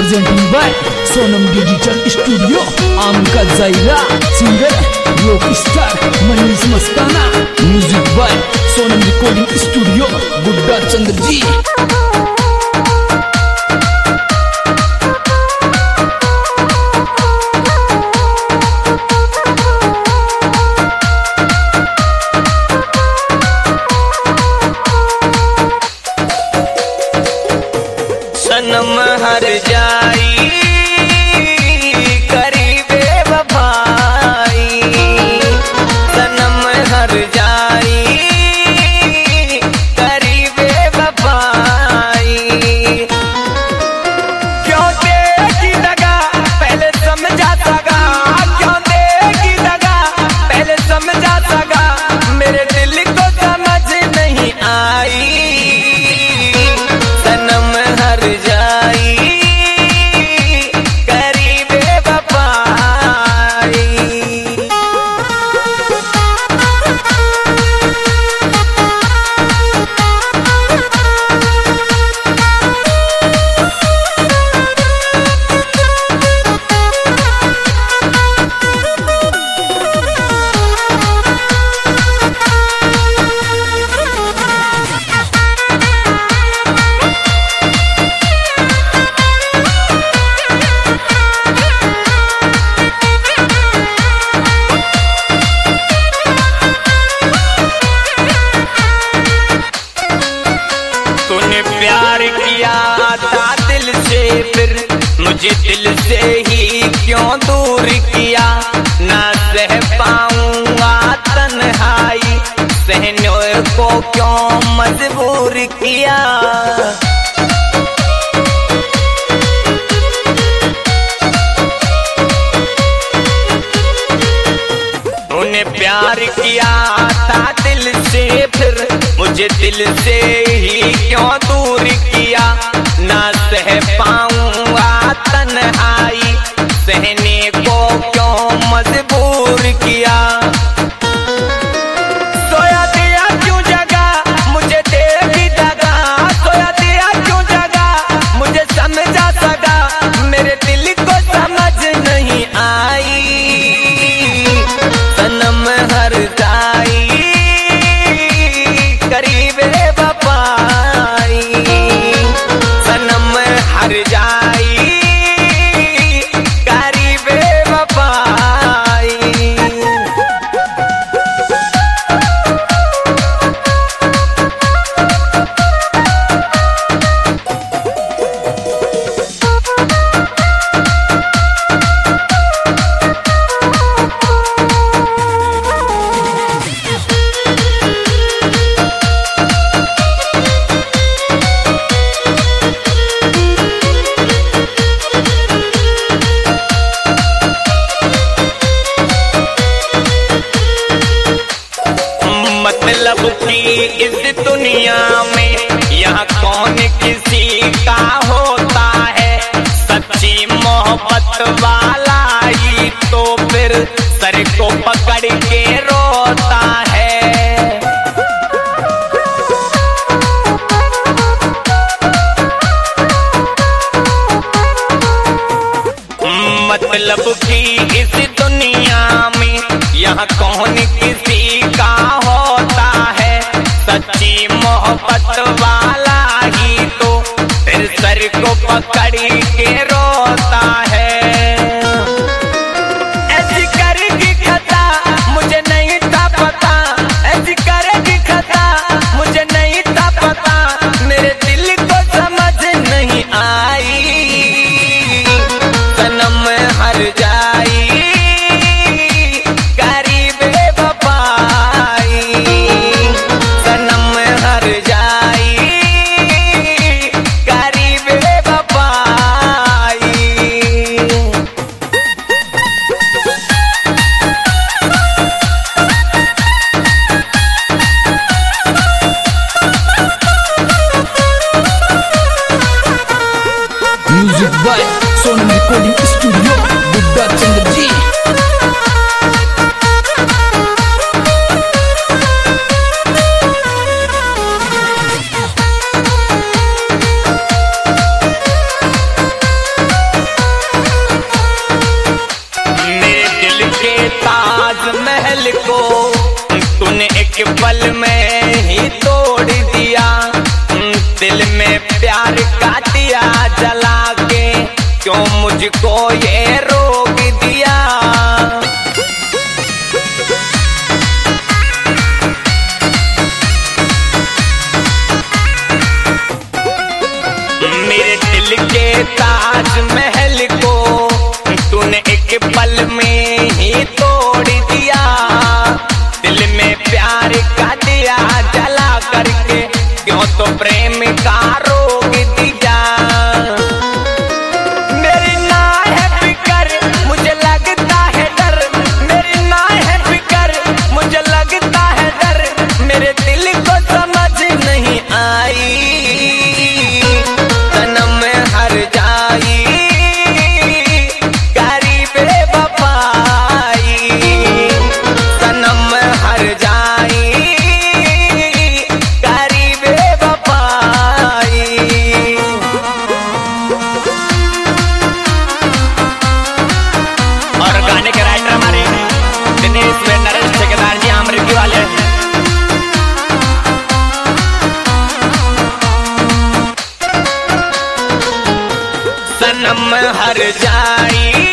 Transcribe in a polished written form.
presenting by Sonam Digital Studio. Amka Zaira, singer, rock star, Manish Mastana. Music by Sonam Recording Studio, Gudda Chandraji. सनम हर जाई करीबे वफाई, सनम हर जाई करीबे वफाई। क्यों देगी दगा पहले समझा सगा, क्यों देगी दगा पहले समझा सगा, मेरे दिल को समझ नहीं आई। सनम हर जाई करीबे वफाई। तूने प्यार किया था दिल से, फिर मुझे दिल से ही क्यों दूर किया। ना सह पाऊंगा तन्हाई, सहने को क्यों मजबूर किया। तूने प्यार किया था दिल से, फिर मुझे दिल से ही क्यों दूर किया। ना सह पाऊंगा तन्हाई, सहने को क्यों मजबूर किया। सोया दिया क्यों जगा मुझे देगी दगा, सोया दिया क्यों जगा मुझे समझा सगा, मेरे दिल को समझ नहीं आई। सनम हर जाई करीबे वफाई, सनम हर जाई करीबे वफाई। मतलब की इस दुनिया में यहाँ कौन किसी का होता है। सच्ची मोहब्बत वाला ही तो फिर सर को पकड़ के रोता है। मतलब की इस दुनिया में यहाँ कौन किसी का होता है। सच्ची मोहब्बत वाला ही तो फिर सर को पकड़ के रोता है। ऐसी करेगी खता मुझे नहीं था पता, ऐसी करेगी खता मुझे नहीं था पता, मेरे दिल को समझ नहीं आई। सनम हर जाई करीबे वफाई, सनम हर जाई करीबे वफाई। Music by Sonam Recording Studio, Gudda Chandraji. को तूने एक पल में ही तोड़ दिया, दिल में प्यार का दिया जला के क्यों मुझको ये रोक दिया। मेरे दिल के ताजमहल को तूने एक पल में ही तोड़ दिया, दिल में प्यार का दिया जला करके क्यों तो प्रेम का रोक दिया। मेरी ना है फिकर मुझे लगता है डर, मेरी ना है फिकर मुझे लगता है डर, मेरे दिल को समझ नहीं आई सनम हर जाई करी बेवफाई, सनम हर जाई करी बेवफाई। और गाने के राइटर हमारे दिनेश व नरेश ठेकेदार जी अमृति वाले। सनम हर जाई